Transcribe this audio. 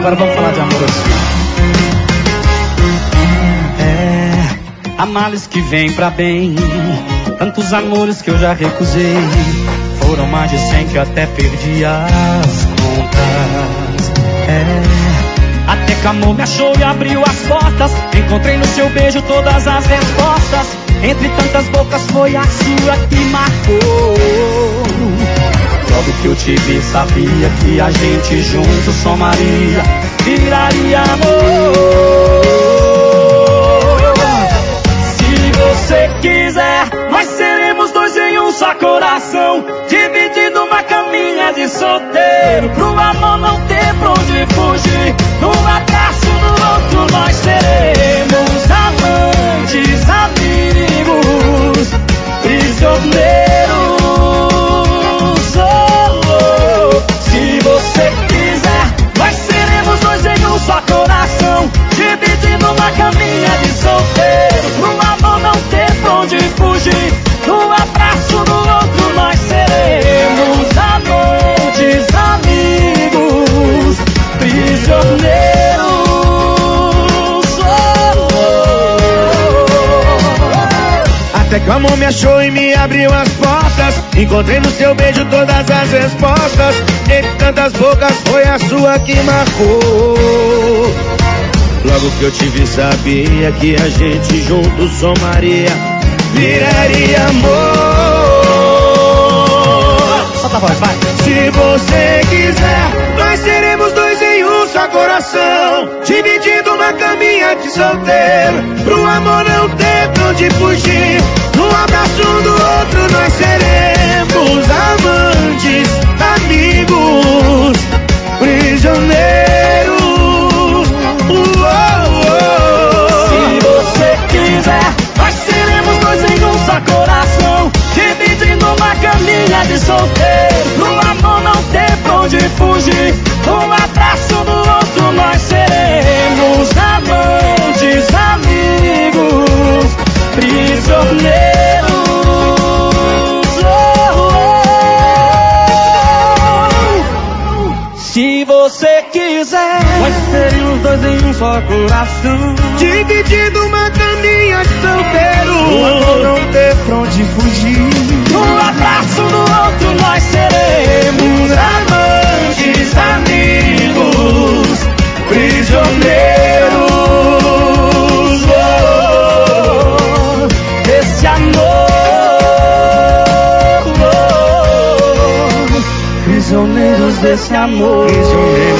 Agora vamos falar de amor assim. Há males que vêm pra bem, tantos amores que eu já recusei. Foram mais de 100 que eu até perdi as contas. Até que amor me achou e abriu as portas. Encontrei no seu beijo todas as respostas. Entre tantas bocas foi a sua que marcou. Logo que eu te vi sabia que a gente junto somaria, viraria amor. Se você quiser, nós seremos dois em um só coração, dividindo uma caminha de solteiro, pro amor não ter pra onde fugir. Num abraço no outro nós seremos amantes, amigos, prisioneiros. Se você quiser, nós seremos dois em um só coração, dividindo uma caminha de solteiro, pro amor não ter pra onde fugir. Num abraço no outro nós seremos amantes, amigos, prisioneiros. Até que o amor me achou e me abriu as portas. Encontrei no seu beijo todas as respostas. Entre tantas bocas foi a sua que marcou. Logo que eu te vi sabia que a gente junto somaria, viraria amor. Solta a voz, vai. Se você quiser, nós seremos dois em um só coração, dividindo uma caminha de solteiro, pro amor não ter pra onde fugir. Num abraço um do outro nós seremos amantes, amigos, prisioneiros. Se você quiser, nós seremos dois em um só coração, dividindo uma caminha de solteiro, pro amor não ter pra onde fugir. Um abraço no outro nós seremos amantes, amigos, prisioneiros. Se você quiser, nós seremos dois em um só coração, dividindo uma caminha de solteiro, o amor não ter pra onde fugir. Um abraço no outro nós seremos amantes, amigos, prisioneiros. Desse amor, prisioneiros desse amor, prisioneiros.